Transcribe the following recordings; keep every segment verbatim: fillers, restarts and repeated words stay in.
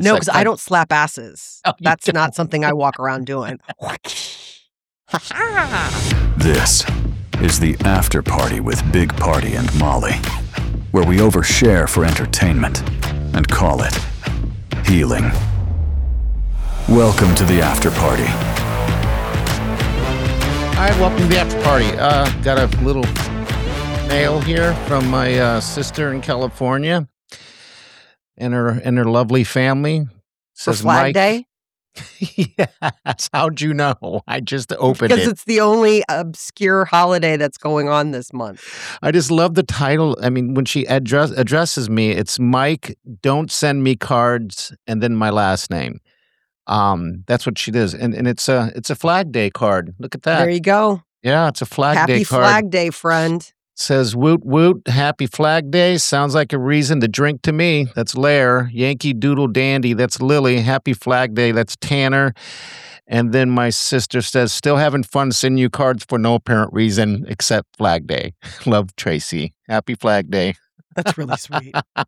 It's No, that because I kind- don't slap asses. Oh, you That's don't. not something I walk around doing. This is the After Party with Big Party and Molly, where we overshare for entertainment and call it healing. Welcome to the After Party. Hi, welcome to the After Party. Uh, got a little mail here from my uh, sister in California and her and her lovely family. For Says Flag Mike. Day? Yes. How'd you know? I just opened Because it. it's the only obscure holiday that's going on this month. I just love the title. I mean, when she address, addresses me, it's Mike, don't send me cards, and then my last name. Um, that's what she does. And and it's a it's a Flag Day card. Look at that. There you go. Yeah, it's a Flag Happy Day card. Flag Day, friend. Says woot woot, happy Flag Day. Sounds like a reason to drink to me. That's Lair. Yankee Doodle Dandy. That's Lily. Happy Flag Day. That's Tanner. And then my sister says, still having fun sending you cards for no apparent reason except Flag Day. Love, Tracy. Happy Flag Day. That's really sweet. I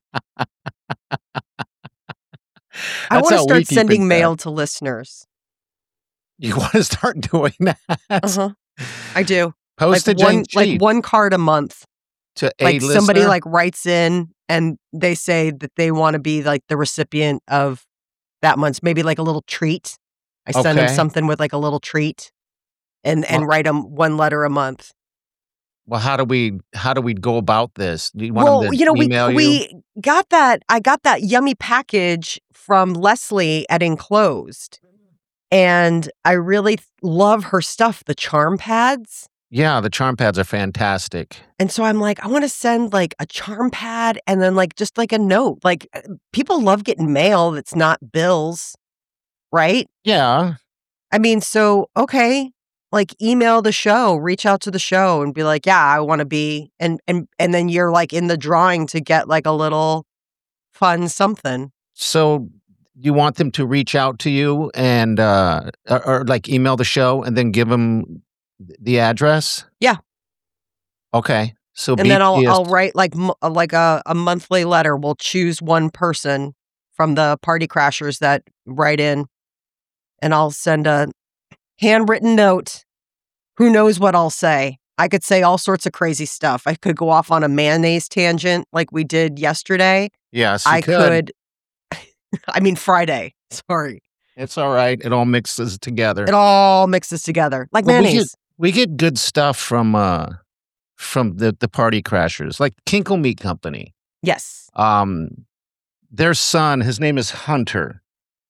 That's want to how we start keep in sending touch. mail to listeners. You want to start doing that? Uh-huh. I do. Postage like one, ain't cheap. like one card a month. To a Like somebody listener? like writes in and they say that they want to be like the recipient of that month's, maybe like a little treat. I send them Okay. something with like a little treat, and and Well- write them one letter a month. Well, how do we how do we go about this? Do you want Well, them to you know, we email you? we got that. I got that yummy package from Leslie at Enclosed, and I really love her stuff, the charm pads. Yeah, the charm pads are fantastic. And so I'm like, I want to send like a charm pad and then like just like a note. Like uh, people love getting mail that's not bills, right? Yeah. I mean, so okay, like email the show, reach out to the show and be like, yeah, I want to be, and and and then you're like in the drawing to get like a little fun something. So you want them to reach out to you and uh or, or like email the show and then give them the address? Yeah. Okay. So And then I'll B P is I'll write like mo- uh, like a, a monthly letter. We'll choose one person from the party crashers that write in, and I'll send a handwritten note. Who knows what I'll say? I could say all sorts of crazy stuff. I could go off on a mayonnaise tangent like we did yesterday. Yes, you I could. could. I mean Friday. Sorry, It's all right. It all mixes together. it all mixes together like Well, we mayonnaise. We get good stuff from uh from the the party crashers, like Kinkle Meat Company. Yes. Um their son, his name is Hunter.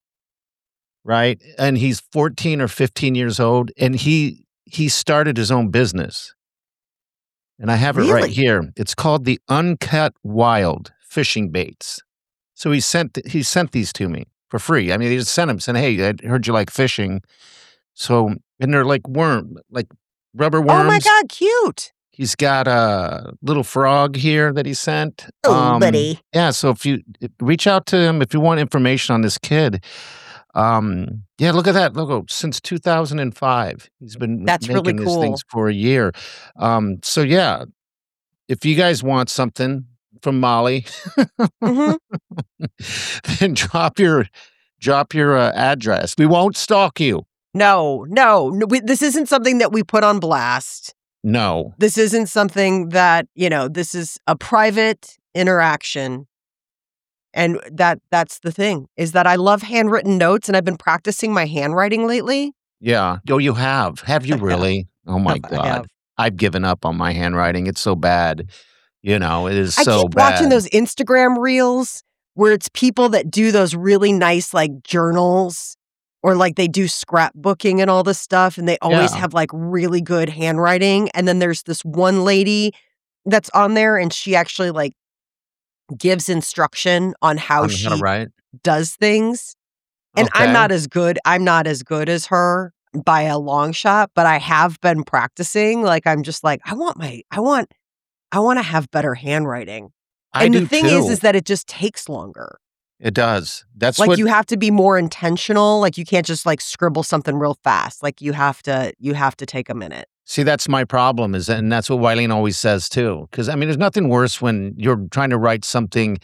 Right? And he's fourteen or fifteen years old, and he he started his own business. And I have it right Really? here. It's called the Uncut Wild Fishing Baits. So he sent he sent these to me for free. I mean, he just sent them saying, "Hey, I heard you like fishing." So, and they're like worm, like rubber worms. Oh my God, cute. He's got a little frog here that he sent. Oh, buddy. Yeah, so if you reach out to him if you want information on this kid. Um, yeah, look at that logo. Since two thousand five, he's been That's really making these cool. things for a year. Um, so yeah, if you guys want something from Molly, hmm then drop your drop your uh, address. We won't stalk you. No, no, no we, this isn't something that we put on blast. No. This isn't something that, you know, this is a private interaction. And that that's the thing, is that I love handwritten notes, and I've been practicing my handwriting lately. Yeah. Oh, you have. Have you I have. really? Oh my I God. have. I've given up on my handwriting. It's so bad. You know, it is I so keep bad. watching those Instagram reels where it's people that do those really nice like journals, or like they do scrapbooking and all this stuff, and they always Yeah. have like really good handwriting. And then there's this one lady that's on there, and she actually like gives instruction on how On she how to write. does things. And Okay. I'm not as good. I'm not as good as her by a long shot, but I have been practicing. Like I'm just like, I want my, I want, I want to have better handwriting. I and do the thing too. is, is that it just takes longer. It does. That's Like what you have to be more intentional. Like you can't just like scribble something real fast. Like you have to, you have to take a minute. See, that's my problem is, and that's what Wileen always says too. Because I mean, there's nothing worse when you're trying to write something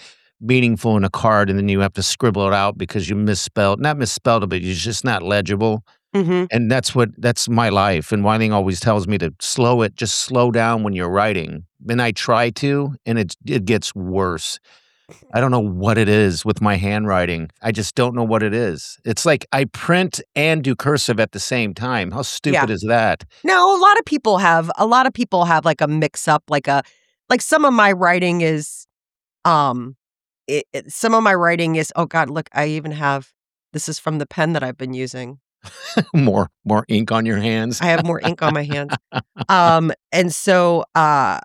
meaningful in a card, and then you have to scribble it out because you misspelled, not misspelled it, but it's just not legible. Mhm. And that's what that's my life. And Wyling always tells me to slow it, just slow down when you're writing. And I try to, and it it gets worse. I don't know what it is with my handwriting. I just don't know what it is. It's like I print and do cursive at the same time. How stupid Yeah. is that? No, a lot of people have a lot of people have like a mix up, like a like some of my writing is um it, it- some of my writing is oh god, look, I even have this is from the pen that I've been using. more more ink on your hands. I have more ink on my hands. Um and so uh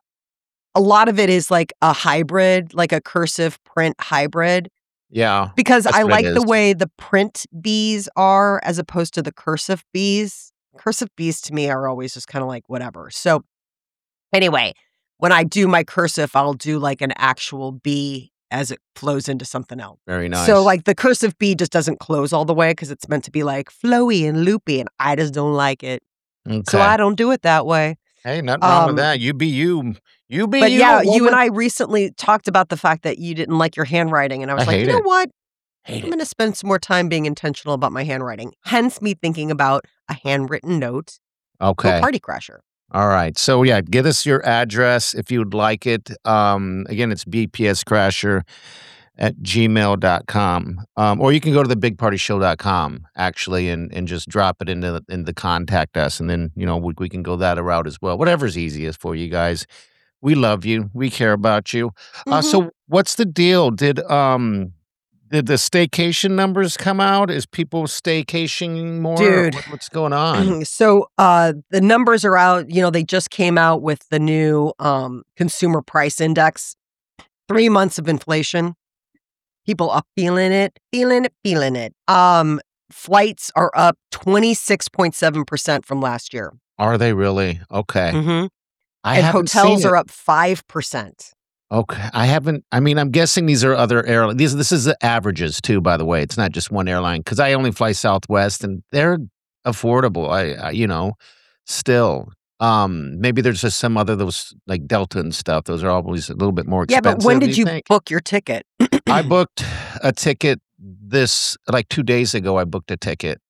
a lot of it is like a hybrid, like a cursive print hybrid Yeah, because that's I what it like the is. way the print bees are as opposed to the cursive bees. Cursive bees to me are always just kind of like whatever. So anyway, when I do my cursive, I'll do like an actual B as it flows into something else. Very nice. So like the cursive B just doesn't close all the way because it's meant to be like flowy and loopy, and I just don't like it. Okay. So I don't do it that way. Hey, nothing wrong with Um, that. You be you. You be But you. yeah, you and woman. I recently talked about the fact that you didn't like your handwriting, and I was I like, you hate know it. what? Hate I'm it. going to spend some more time being intentional about my handwriting. Hence me thinking about a handwritten note to a Okay. party crasher. All right. So yeah, get us your address if you would like it. Um, again, it's b p s crasher at gmail dot com. Um, or you can go to the big party show dot com actually and, and just drop it into the, in the contact us. And then, you know, we, we can go that route as well. Whatever's easiest for you guys. We love you. We care about you. Uh, Mhm. so what's the deal? Did um did the staycation numbers come out? Is people staycationing more? Or Dude. what- what's going on? So uh, the numbers are out. You know, they just came out with the new um, consumer price index. Three months of inflation. People are feeling it, feeling it, feeling it. Um, flights are up twenty-six point seven percent from last year. Are they really? Okay. Mm-hmm. I And haven't hotels seen are it. up five percent. Okay. I haven't I mean, I'm guessing these are other airlines. These this is the averages too, by the way. It's not just one airline because I only fly Southwest and they're affordable. I, I you know, still. Um, maybe there's just some other those like Delta and stuff. Those are always a little bit more Yeah, expensive. but when did you you think? book your ticket? I booked a ticket this like two days ago. I booked a ticket.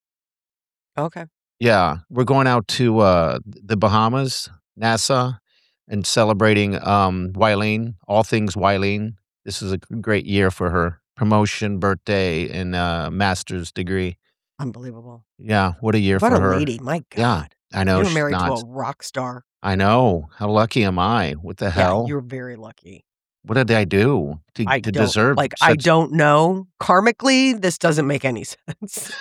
Okay. Yeah, we're going out to uh, the Bahamas, Nassau, and celebrating um, Wyleen, all things Wyleen. This is a g- great year for her. Promotion, birthday, and uh, master's degree. Unbelievable. Yeah, what a year What for a her. lady. My Yeah, God. I know You were she's married to not. a rock star. I know. How lucky am I? What the Yeah, hell? you're very lucky. What did I do to I to don't deserve like I such? don't know. Karmically, this doesn't make any sense.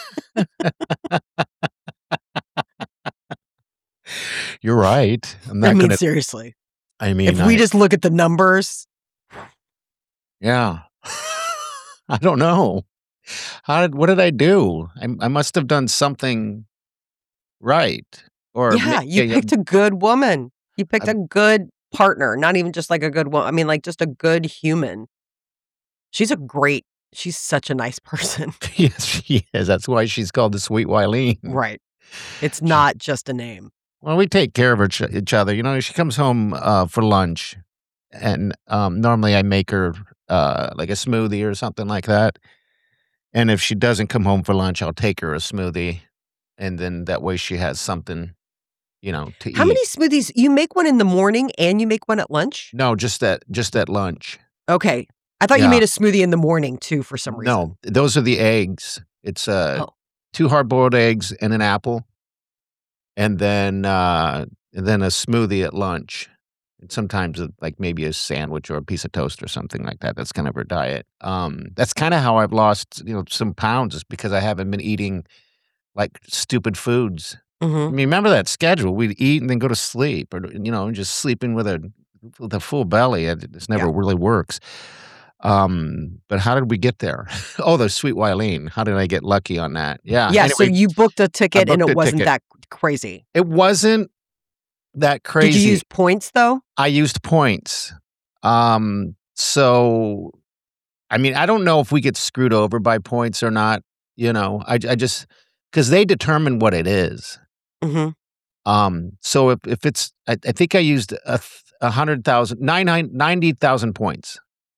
You're right. I'm I not mean, gonna. seriously. I mean, If we I, just look at the numbers, yeah. I don't know. How did what did I do? I I must have done something right. Or ma- yeah, you yeah, yeah, picked a good woman. You picked I- a good partner, not even just like a good one. I mean, like just a good human. She's a great, she's such a nice person. yes, she is. That's why she's called the Sweet Wyleen. Right. It's not just a name. Well, we take care of each, each other. You know, she comes home uh, for lunch, and um, normally I make her uh, like a smoothie or something like that. And if she doesn't come home for lunch, I'll take her a smoothie, and then that way she has something, you know, to How eat. many smoothies? You make one in the morning and you make one at lunch? No, just at just at lunch. Okay. I thought you Yeah. made a smoothie in the morning too for some reason. No, those are the eggs. It's uh, Oh. two hard boiled eggs and an apple, and then uh, and then a smoothie at lunch. And sometimes uh, like maybe a sandwich or a piece of toast or something like that. That's kind of her diet. Um, that's kind of how I've lost you know some pounds is because I haven't been eating like stupid foods. I Mhm. mean, remember that schedule? We'd eat and then go to sleep, or you know, just sleeping with a with a full belly. It just never Yeah. really works. Um, but how did we get there? Oh, the Sweet Wyleen. How did I get lucky on that? Yeah. Yeah, so Anyway, you booked a ticket and booked it a wasn't ticket. that crazy. it wasn't that crazy. Did you use points though? I used points. Um, so I mean, I don't know if we get screwed over by points or not. You know, I I just because they determine what it is. Hmm. Um, so if, if it's, I, I think I used a, th- a hundred thousand, nine, nine, ninety thousand points.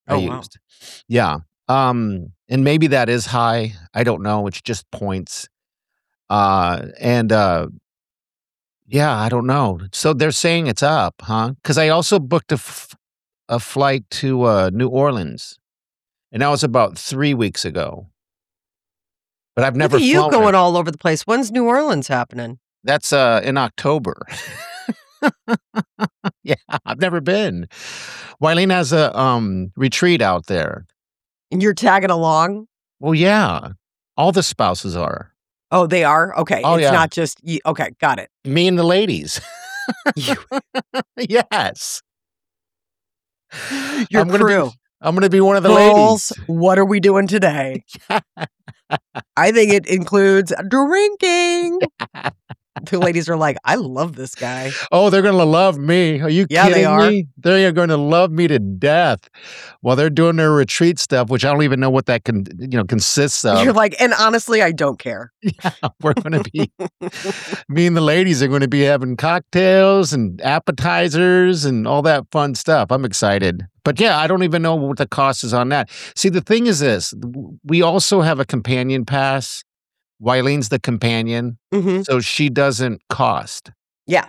I Oh, wow. used. Yeah. Um, and maybe that is high. I don't know. It's just points. Uh, and uh, yeah, I don't know. So they're saying it's up, huh? Because I also booked a, f- a flight to uh, New Orleans, and that was about three weeks ago. But I've Look never at you flown going it. all over the place. When's New Orleans happening? That's uh, in October. Yeah, I've never been. Wileen has a um, retreat out there. And you're tagging along? Well, yeah, all the spouses are. Oh, they are? Okay. Oh, It's yeah. not just you. Okay. Got it. Me and the ladies. You, Yes. your I'm gonna crew. be I'm gonna be one of the Girls, ladies. what are we doing today? I think it includes drinking. The ladies are like, I love this guy. Oh, they're gonna love me. Are you Yeah, they kidding are. me? They are gonna love me to death while they're doing their retreat stuff, which I don't even know what that can you know consists You're of. like, and honestly, I don't care. We're gonna be me and the ladies are gonna be having cocktails and appetizers and all that fun stuff. I'm excited. But yeah, I don't even know what the cost is on that. See, the thing is this: w- we also have a companion pass. Wileen's the companion, hmm so she doesn't cost. Yeah.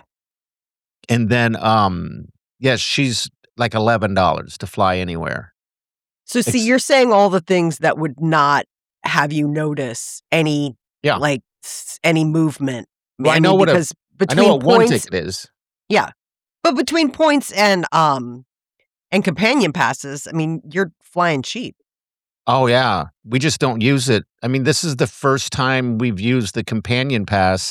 And then, um, yes, she's like eleven dollars to fly anywhere. So, see, Ex- you're saying all the things that would not have you notice any, Yeah. like, s- any movement. Well, I I know mean, what a- because I between know what one points, ticket is. yeah, but between points and um and companion passes, I mean, you're flying cheap. Oh yeah, we just don't use it. I mean, this is the first time we've used the companion pass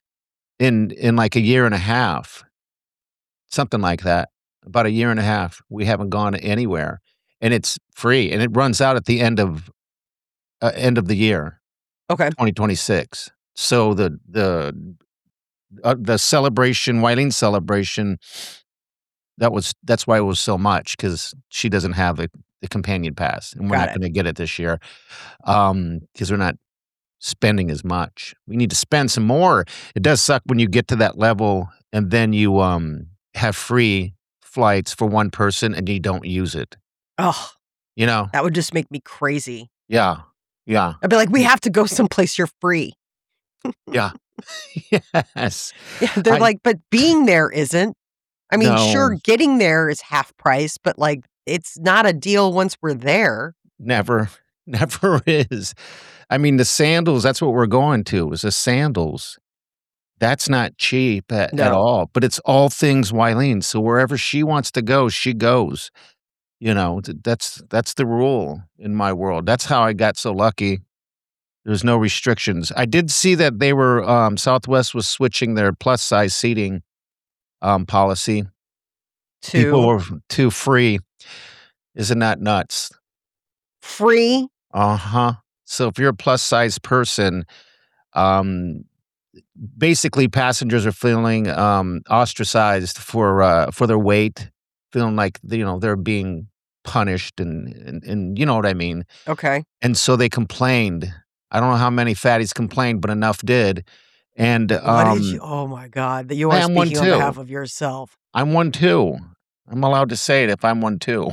in in like a year and a half, something like that. About a year and a half, we haven't gone anywhere, and it's free, and it runs out at the end of uh, end of the year, Okay, twenty twenty-six. So the the uh, the celebration, Wileen celebration, that was that's why it was so much because she doesn't have the, the companion pass, and we're Got not it. going to get it this year um because we're not spending as much. We need to spend some more. It does suck when you get to that level and then you um have free flights for one person and you don't use it. oh, You know? that would just make me crazy. Yeah. Yeah. I'd be like, we have to go someplace you're free. Yeah. Yes. Yeah, they're I- like, but being there isn't. I mean, sure, No. getting there is half price, but like, it's not a deal once we're there. Never. Never is. I mean, the sandals, that's what we're going to, is the sandals. That's not cheap at, at No. all. But it's all things Wileen. So wherever she wants to go, she goes. You know, th- that's that's the rule in my world. That's how I got so lucky. There's no restrictions. I did see that they were um, Southwest was switching their plus size seating um, policy. People To were f- too free. Isn't that nuts? free. Uh huh. So if you're a plus size person, um, basically passengers are feeling um, ostracized for uh, for their weight, feeling like you know they're being punished, and, and and you know what I mean. Okay. And so they complained. I don't know how many fatties complained, but enough did. And What um, did you? Oh my God, that you I are am one speaking on too. behalf of yourself. I'm one too. I'm allowed to say it if I'm one too.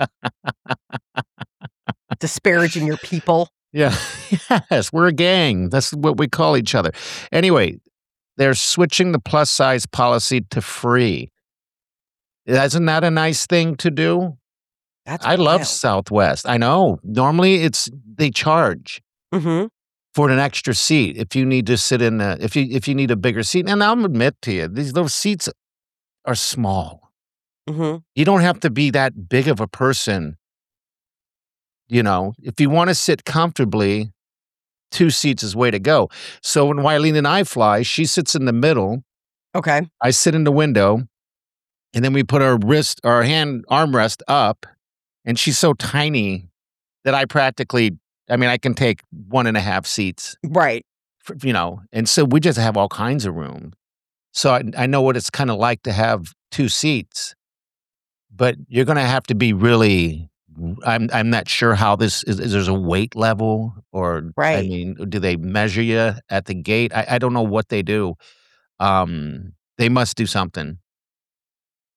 Disparaging your people. Yeah. Yes, we're a gang. That's what we call each other. Anyway, they're switching the plus size policy to free. Isn't that a nice thing to do? That's I love wild. Southwest. I know. Normally it's they charge Mm-hmm. for an extra seat if you need to sit in a if you if you need a bigger seat. And I'll admit to you, these those seats are small. Mm-hmm. You don't have to be that big of a person. You know, if you want to sit comfortably, two seats is way to go. So when Wileen and I fly, she sits in the middle. Okay. I sit in the window, and then we put our wrist, our hand armrest up, and she's so tiny that I practically, I mean, I can take one and a half seats, Right. for, you know, and so we just have all kinds of room. So I, I know what it's kind of like to have two seats, but you're going to have to be really. I'm I'm not sure how this is. Is there's a weight level, or I Right. mean, do they measure you at the gate? I, I don't know what they do. Um, they must do something.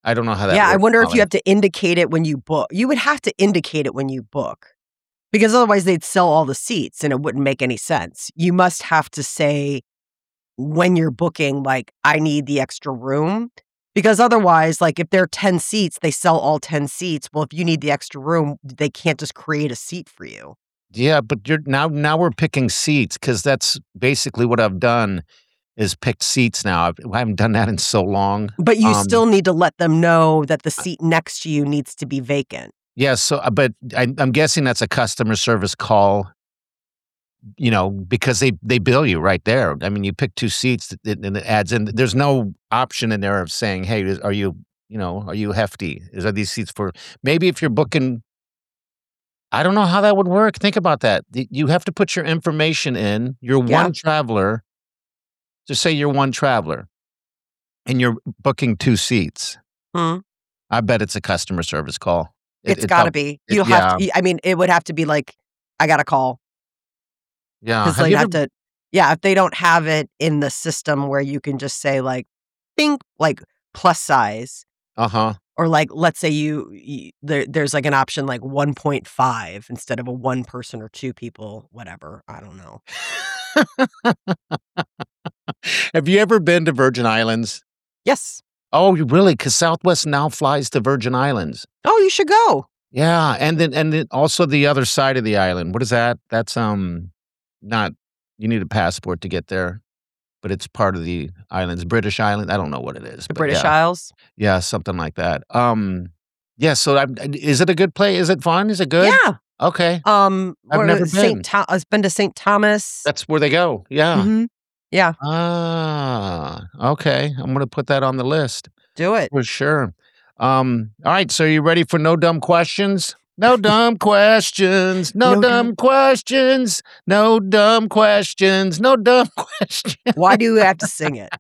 I don't know how that Yeah, I works, wonder if Molly. you have to indicate it when you book. You would have to indicate it when you book because otherwise they'd sell all the seats and it wouldn't make any sense. You must have to say when you're booking, like, I need the extra room. Because otherwise, like, if there are ten seats, they sell all ten seats. Well, if you need the extra room, they can't just create a seat for you. Yeah, but you're now now we're picking seats because that's basically what I've done is picked seats now. I've, I haven't done that in so long. But you Um, still need to let them know that the seat next to you needs to be vacant. Yeah, so uh, but I, I'm guessing that's a customer service call. You know, because they they bill you right there. I mean, you pick two seats and and it adds in. There's no option in there of saying, "Hey, is- are you you know are you hefty? Is are these seats for?" Maybe if you're booking. I don't know how that would work. Think about that. Y- You have to put your information in. You're Yeah. one traveler. Just say you're one traveler, and you're booking two seats. Hmm. I bet it's a customer service call. It- It's it got to help- be. it- You'll have to. I mean, it would have to be like, I got a call. Yeah. Because Have they'd you have ever- to, yeah, if they don't have it in the system where you can just say like, bing, like plus size, Uh-huh. or like, let's say you, you there, there's like an option like one point five instead of a one person or two people, whatever. I don't know. Have you ever been to Virgin Islands? Yes. Oh, you really? Because Southwest now flies to Virgin Islands. Oh, you should go. Yeah, and then and then also the other side of the island. What is that? That's um not you need a passport to get there, but it's part of the islands. British Island. I don't know what it is. The but British yeah. Isles. Yeah, something like that. Um yeah, so I, is it a good play? Is it fun? Is it good? Yeah. Okay. Um, I've where- never been. Saint Tho- I've been to Saint Thomas. That's where they go. Yeah. Mhm. Yeah, Ah, okay. I'm gonna put that on the list. do it. For sure. Um, all right, so you ready for no dumb questions? No dumb questions. No, No dumb, dumb- questions. No dumb questions. No dumb questions. Why do you have to sing it?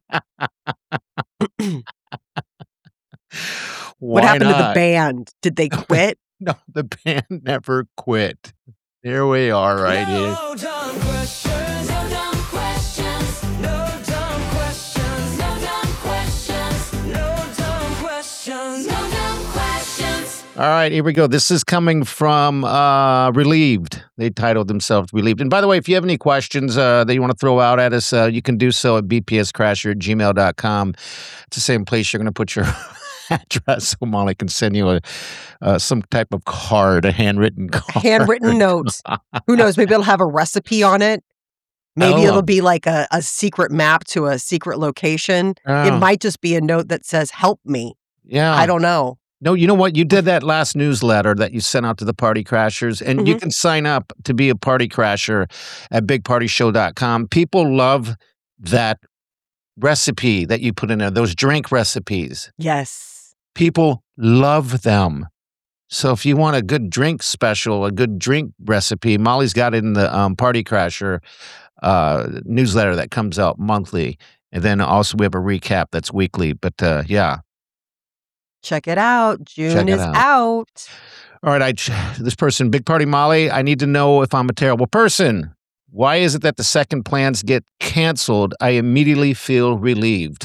What Why happened to the not? band? Did they quit? No, the band never quit. Here we are right here. No dumb questions, no dumb questions, no dumb questions, no dumb questions, no dumb questions, no dumb questions. All right, here we go. This is coming from uh, Relieved. They titled themselves Relieved. And by the way, if you have any questions uh, that you want to throw out at us, uh, you can do so at b p s crasher at gmail dot com. It's the same place you're going to put your address so Molly can send you a uh, some type of card, a handwritten card. Handwritten notes. Who knows? Maybe it'll have a recipe on it. Maybe Oh. it'll be like a, a secret map to a secret location. Oh, It might just be a note that says, help me. yeah. I don't know. No, you know what? You did that last newsletter that you sent out to the Party Crashers, and you Mhm. can sign up to be a Party Crasher at big party show dot com. People love that recipe that you put in there, those drink recipes. Yes. People love them. So if you want a good drink special, a good drink recipe, Molly's got it in the um, Party Crasher uh, newsletter that comes out monthly. And then also we have a recap that's weekly. But uh, yeah. Check it out. June Check it is out. out. All right, I ch- this person, Big Party Molly, I need to know if I'm a terrible person. Why is it that the second plans get canceled? I immediately feel relieved.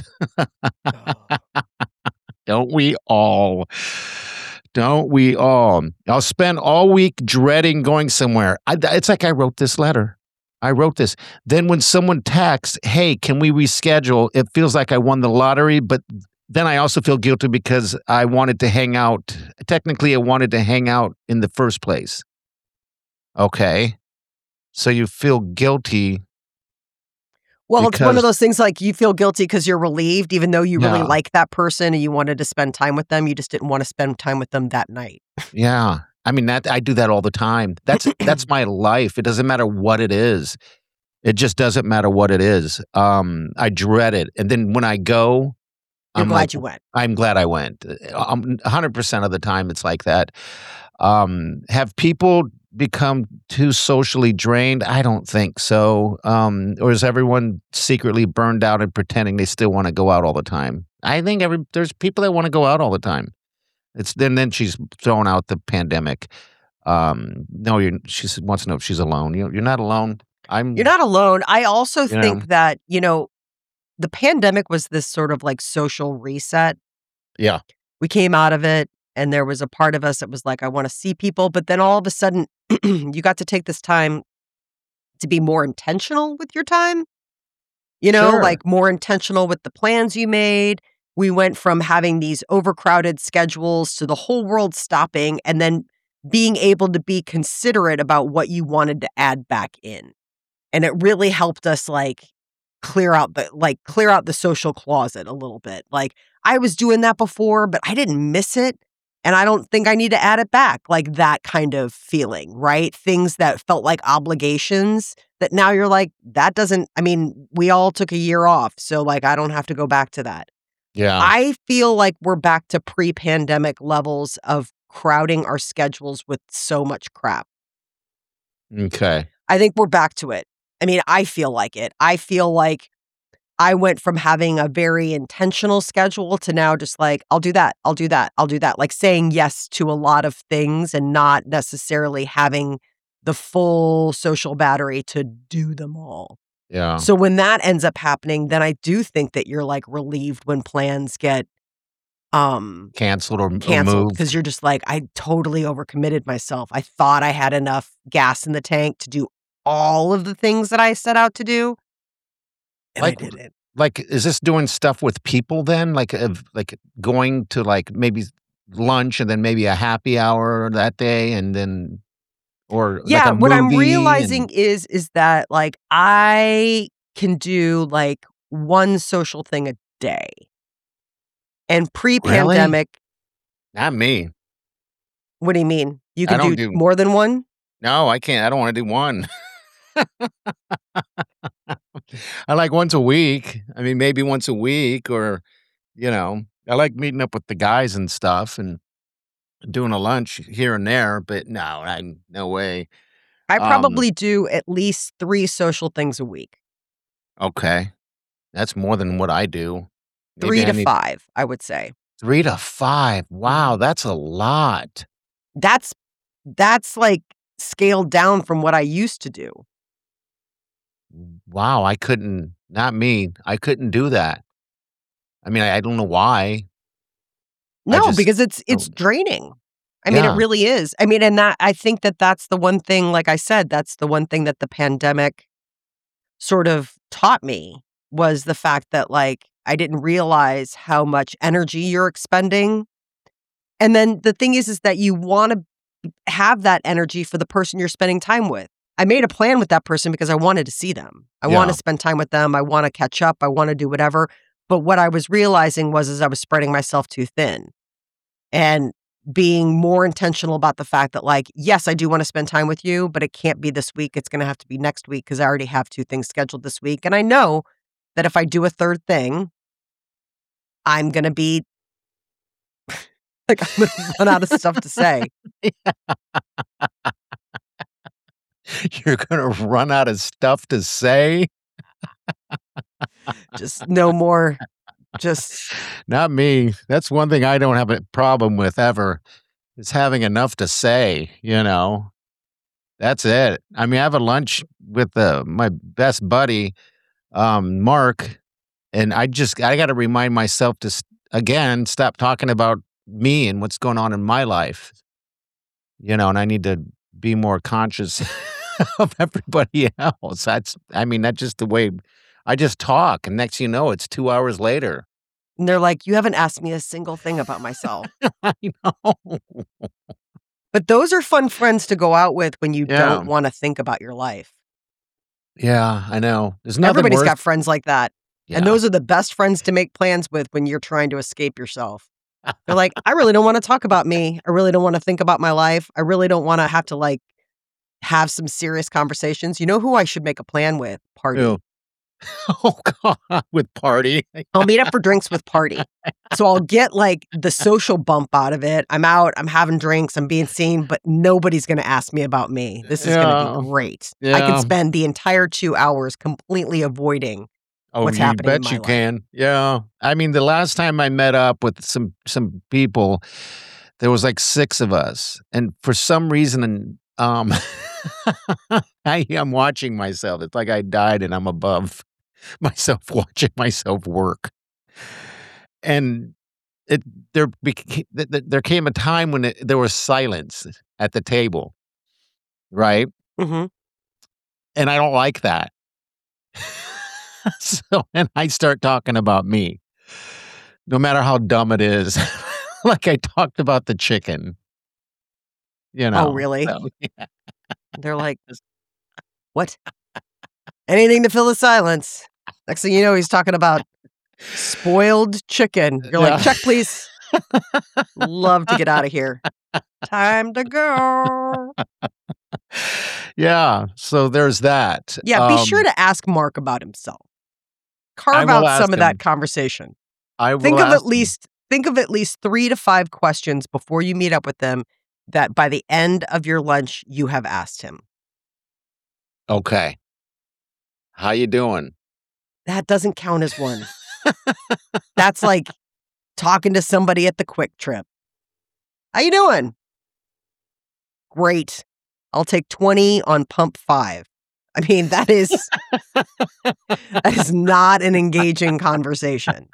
Don't we all? Don't we all? I'll spend all week dreading going somewhere. I, it's like I wrote this letter. I wrote this. Then when someone texts, hey, can we reschedule? It feels like I won the lottery, but then I also feel guilty because I wanted to hang out. Technically, I wanted to hang out in the first place. Okay. So you feel guilty. Well, it's one Because- of those things like you feel guilty because you're relieved, even though you really Yeah. like that person and you wanted to spend time with them. You just didn't want to spend time with them that night. Yeah. I mean, that I do that all the time. That's that's my life. It doesn't matter what it is. It just doesn't matter what it is. Um, I dread it. And then when I go, You're I'm glad like, you went. I'm glad I went. Um, one hundred percent of the time it's like that. Um, have people become too socially drained? I don't think so. Um, or is everyone secretly burned out and pretending they still want to go out all the time? I think every there's people that want to go out all the time. It's then then she's throwing out the pandemic. Um, no, you're, she wants to know if she's alone. You you're not alone. I'm. You're not alone. I also You think know. that, you know, the pandemic was this sort of like social reset. Yeah. we came out of it, and there was a part of us that was like, I want to see people. But then all of a sudden, you got to take this time to be more intentional with your time, you know, Sure. like more intentional with the plans you made. We went from having these overcrowded schedules to the whole world stopping and then being able to be considerate about what you wanted to add back in. And it really helped us like clear out the like clear out the social closet a little bit. Like I was doing that before, but I didn't miss it. And I don't think I need to add it back. Like that kind of feeling, right? Things that felt like obligations that now you're like, that doesn't, I mean, we all took a year off. So like, I don't have to go back to that. Yeah. I feel like we're back to pre-pandemic levels of crowding our schedules with so much crap. Okay. I think we're back to it. I mean, I feel like it. I feel like I went from having a very intentional schedule to now just like, I'll do that. I'll do that. I'll do that. Like saying yes to a lot of things and not necessarily having the full social battery to do them all. Yeah. So when that ends up happening, then I do think that you're like relieved when plans get um Canceled or, or canceled moved. because you're just like, I totally overcommitted myself. I thought I had enough gas in the tank to do all of the things that I set out to do. And Like- I didn't. Like, is this doing stuff with people then? Like, of like going to like maybe lunch and then maybe a happy hour that day, and then or Yeah, like a what I'm movie realizing and- is is that like I can do like one social thing a day. And pre-pandemic, not me. what do you mean? You I can don't do do- more than one? No, I can't. I don't want to do one. I like once a week. I mean, maybe once a week, or you know, I like meeting up with the guys and stuff and doing a lunch here and there. But no, I no way. I Um, probably do at least three social things a week. Okay, that's more than what I do. Maybe Three I to need- five, I would say. Three to five. Wow, Mm-hmm. that's a lot. That's that's like scaled down from what I used to do. Wow, I couldn't. Not me. I couldn't do that. I mean, I, I don't know why. I No, just because it's it's don't- draining. I mean, Yeah. it really is. I mean, and that I think that that's the one thing, like I said, that's the one thing that the pandemic sort of taught me was the fact that like I didn't realize how much energy you're expending. And then the thing is, is that you want to have that energy for the person you're spending time with. I made a plan with that person because I wanted to see them. I want Yeah. to spend time with them. I want to catch up. I want to do whatever. But what I was realizing was is I was spreading myself too thin and being more intentional about the fact that like, yes, I do want to spend time with you, but it can't be this week. It's going to have to be next week because I already have two things scheduled this week. And I know that if I do a third thing, I'm going to be like, I'm going to run out of stuff to say. You're gonna run out of stuff to say. Just no more. Just Not me. That's one thing I don't have a problem with ever. Is having enough to say. You know, that's it. I mean, I have a lunch with uh, my best buddy, um, Mark, and I just I got to remind myself to s- again stop talking about me and what's going on in my life. You know, and I need to be more conscious of everybody else. That's, I mean, that's just the way I just talk, and next you know, it's two hours later. and they're like, you haven't asked me a single thing about myself. I know. But those are fun friends to go out with when you Yeah. don't want to think about your life. Yeah, I know. There's nothing Everybody's worse. got friends like that. Yeah. And those are the best friends to make plans with when you're trying to escape yourself. They're like, I really don't want to talk about me. I really don't want to think about my life. I really don't want to have to like have some serious conversations. You know who I should make a plan with? Party. Ew. Oh God, with party. I'll meet up for drinks with Party. So I'll get like the social bump out of it. I'm out, I'm having drinks, I'm being seen, but nobody's going to ask me about me. This is going to Yeah. be great. I Yeah. can spend the entire two hours completely avoiding. Oh, what's you happening in bet my you life. can. Yeah. I mean, the last time I met up with some some people, there was like six of us, and for some reason, um, I am watching myself. It's like I died, and I'm above myself watching myself work. And it there beca- th- th- there came a time when it, there was silence at the table, right? hmm And I don't like that. So, and I start talking about me, no matter how dumb it is. Like I talked about the chicken, you Oh, know. really? So, They're like, what? Anything to fill the silence. Next thing you know, he's talking about spoiled chicken. You're like, yeah. check, please. Love to get out of here. Time to go. Yeah. So there's that. Yeah, be sure Um, to ask Mark about himself. I Carve will out ask some of that him. conversation. I will Think of ask at him. least think of at least three to five questions before you meet up with them that by the end of your lunch you have asked him. Okay. How you doing? That doesn't count as one. That's like talking to somebody at the Quick Trip. How you doing? Great. I'll take twenty on pump five. I mean, that is that is not an engaging conversation.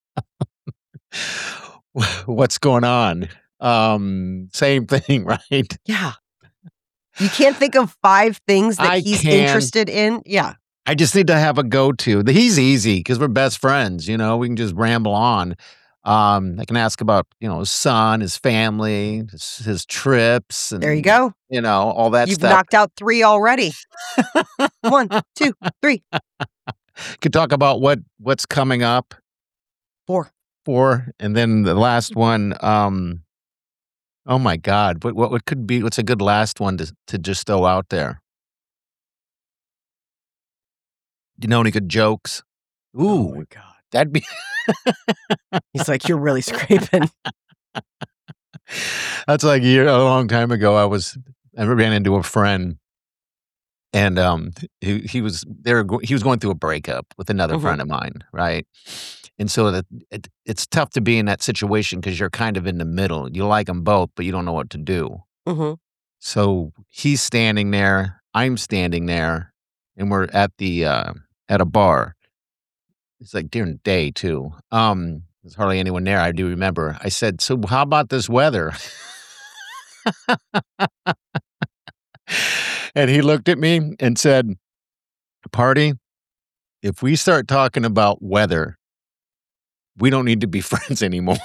What's going on? Um, same thing, right? Yeah. You can't think of five things that I he's can. interested in. Yeah. I just need to have a go-to. The- He's easy because we're best friends. You know, we can just ramble on. Um, I can ask about you know his son, his family, his, his trips, There you and go. you know all that You've stuff. knocked out three already. One, two, three, Could talk about what what's coming up four. for, and then the last one. Um, oh my God, what what what could be? What's a good last one to to just throw out there? Do you know any good jokes? Oh Ooh, my God. that'd be. He's like, you're really scraping. That's like a, year, a long time ago. I was I ran into a friend, and um, he he was there. He was going through a breakup with another Mhm. friend of mine, right? And so that it, it's tough to be in that situation because you're kind of in the middle. You like them both, but you don't know what to do. Mhm. So he's standing there, I'm standing there, and we're at the uh, at a bar. It's like during the day too. Um, there's hardly anyone there. I do remember. I said, "So how about this weather?" And he looked at me and said, "Party, if we start talking about weather, we don't need to be friends anymore."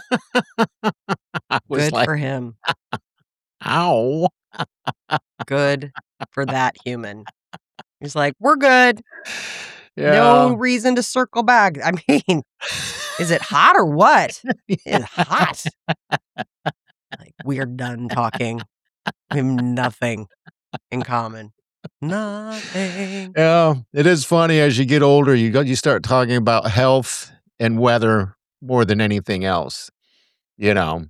I was Good like, for him. "Ow." Good for that human. He's like, we're good. Yeah. No reason to circle back. I mean, is it hot or what? It's hot. Like, we're done talking. We have nothing in common. Nothing. Yeah, it is funny as you get older, you go you start talking about health and weather more than anything else, you know.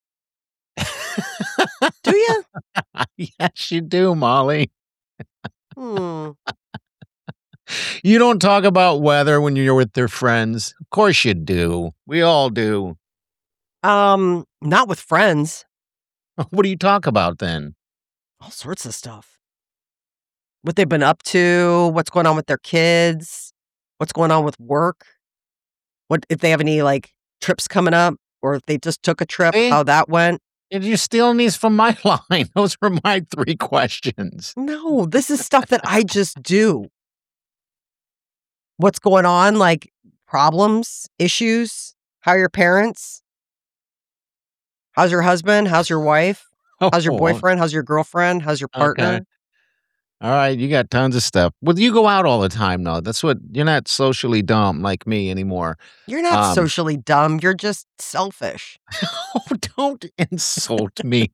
Do you? Yes, you do, Molly. Hmm. You don't talk about weather when you're with your friends. Of course you do. We all do. Um, not with friends. What do you talk about then? All sorts of stuff. What they've been up to, what's going on with their kids, what's going on with work, what if they have any like trips coming up, or if they just took a trip, See? how that went. And you're stealing these from my line. Those were my three questions. No, this is stuff that I just do. What's going on, like problems, issues, how are your parents? How's your husband? How's your wife? How's your Oh, boyfriend? How's your girlfriend? How's your partner? okay. All right, you got tons of stuff. Well, you go out all the time, though. That's what you're not socially dumb like me anymore. You're not Um, socially dumb. You're just selfish. Oh, don't insult me.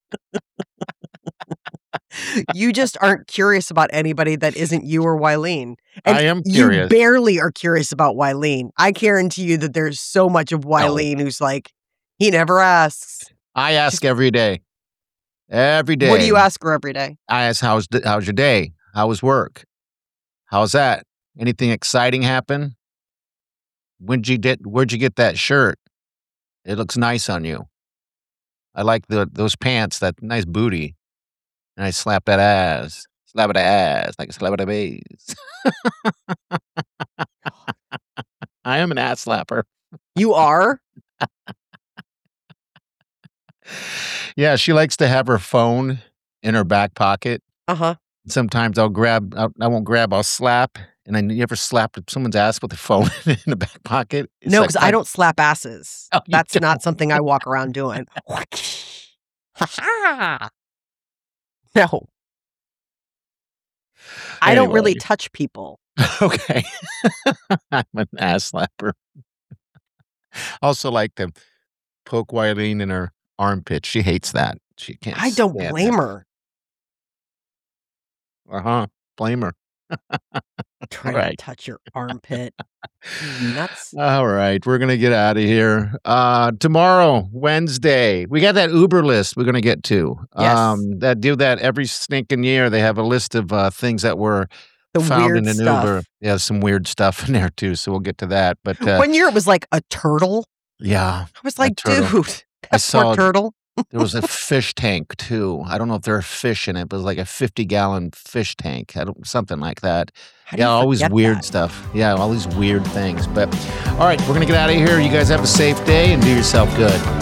You just aren't curious about anybody that isn't you or Wileen. And I am you curious. barely are curious about Wileen. I guarantee you that there's so much of Wileen who's like, he never asks. I ask every day. Every day. What do you ask her every day? I ask, how's, the, how's your day? How was work? How's that? Anything exciting happen? When'd you get, where'd you get that shirt? It looks nice on you. I like the those pants, that nice booty. And I slap that ass. Slap it ass. Like a slap it a bass. I am an ass slapper. You are? Yeah, she likes to have her phone in her back pocket. Uh-huh. Sometimes I'll grab, I'll, I won't grab, I'll slap. And then you ever slapped someone's ass with the phone in the back pocket? It's No, like because I that- don't slap asses. Oh, you That's don't. not something I walk around doing. No. I don't really Anyway. touch people. Okay. I'm an ass slapper. Also like to poke Wileen in her armpit. She hates that. She can't. I don't stand blame her. Uh huh. Blame her. Trying Right. to touch your armpit. You nuts. All right, we're gonna get out of here. Uh, tomorrow, Wednesday, we got that Uber list we're gonna get to. Yes. Um, that do that every stinking year. They have a list of uh, things that were The found weird in an stuff. Uber. Yeah, some weird stuff in there too. So we'll get to that. But uh, One year it was like a turtle. yeah, I was like, turtle. dude, I that saw poor turtle. there was a fish tank too. I don't know if there are fish in it, but it was like a fifty gallon fish tank. I don't something like that. How do Yeah, you always forget weird that? stuff. Yeah, all these weird things. But all right, we're gonna get out of here. You guys have a safe day and do yourself good.